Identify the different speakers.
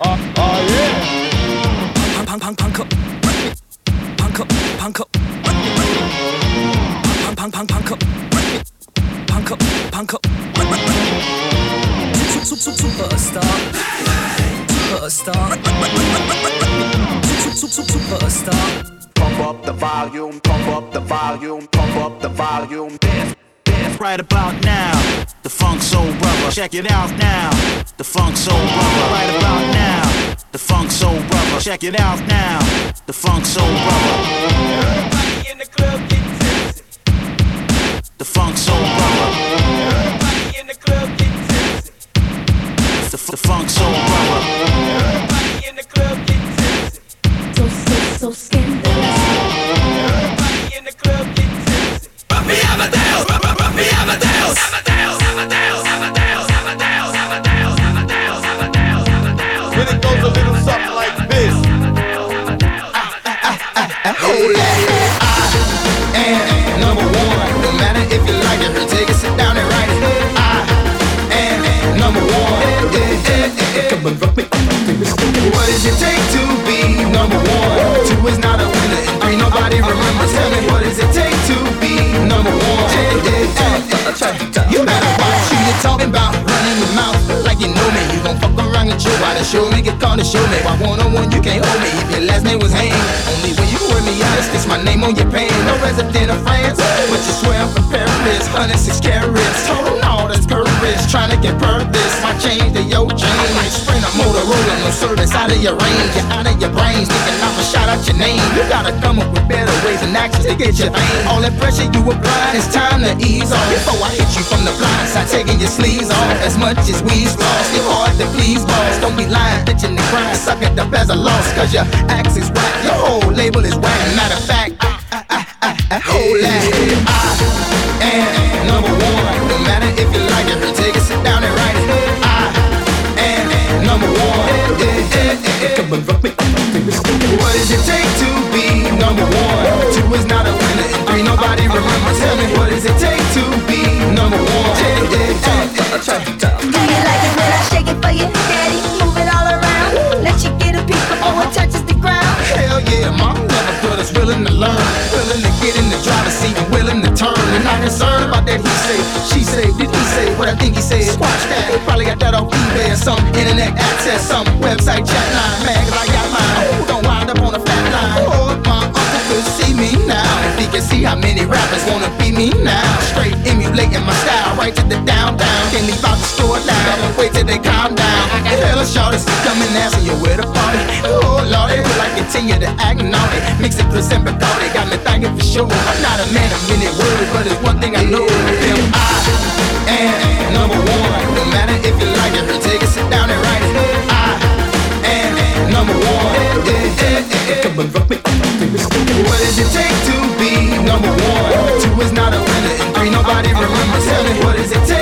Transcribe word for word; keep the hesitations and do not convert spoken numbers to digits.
Speaker 1: Uh, uh, yeah.
Speaker 2: Punk, punk, punk, punk, punk, punk, punk, punk, punk, punk, punk, superstar, superstar, superstar.
Speaker 3: Pump up the volume, pump up the volume, pump up the volume. Dance, dance right about now. The Funk Soul Brother, check it out now. The Funk Soul Brother, right about now. The Funk Soul Brother, check it out now. The Funk Soul Brother. Everybody in the club get tipsy. The Funk Soul Brother. Everybody in the club get tipsy. The, the Funk Soul Brother. Everybody in the club get tipsy.
Speaker 4: So, so, so scandalous.
Speaker 3: Everybody in the club get tipsy. Buffy Amadeus, Buffy Amadeus, Amadeus, Amadeus, Amadeus, Amadeus, Amadeus, Amadeus, Amadeus, Amadeus.
Speaker 1: Then it goes a little something like this.
Speaker 5: Hold that. I am number one. No matter if you like it or take it, sit down and write it. I am number one. Come on, rock me. What does it take to be number one? Two is not a winner, and three nobody remembers. Tell me, what does it take to be number one? You better watch who you're talking about. Running your mouth like you know me. You gon' fuck around and chill while the show me get called to show me. Why one on one you can't hold me if your last name was Haynes? Only when you heard me out, it's my name on your pen. No resident of France, but you swear I'm from Paris. one hundred six carats, total all that's courage. Trying to get purpose, my change to your chain. Like Sprint or Motorola, no service out of your range. You're out of your brains, thinking I'ma shout out your name. You gotta come up with better ways and actions to get your fame. All that pressure you apply, it's time to ease off. Before I hit you from the blind side, taking your sleeves off. As much as we's lost, it's hard to please boss. Don't be lying, bitching and crying, suck it up as a loss. Cause your axe is whack, your whole label is whack. Matter of fact, I, I, I, I, I hold that. I am number one. No matter if you like it or take it, sit down and write it. I am number one. Come on, rock me. What does it take to be number one? Two is not a winner, and three nobody remembers. Tell me, what does it take to be number one?
Speaker 4: Do you like it when I shake it for you, daddy? Move it all around. Let you get a piece before it touches the ground.
Speaker 5: Hell yeah, mom never put us willing to learn, willing to get in the driver's seat and willing to turn. And not concerned about that he say, she say, did he say what I think he said? Squash that, he probably got that off eBay or some internet access, some website chat line. Man, cause I got mine, oh, don't wind up on a fat line. Oh, if my uncle could see me now, if he could see how many rappers wanna be me now. Straight emulating my style, right to the down, down. Can't leave out the store now, gotta wait till they calm down. I got hella shorties coming asking you where the party. Oh, Lordy, will I continue to act naughty? Mix it with some Bacardi, got me thinking for sure. I'm not a man of many words, but it's one thing I know. Them I am number one. No matter if you like it or take it, sit down and write it. I am number one. Come on, rock me. What does it take to be number one? Two is not a winner, and three nobody remembers. Tell me, what does it take?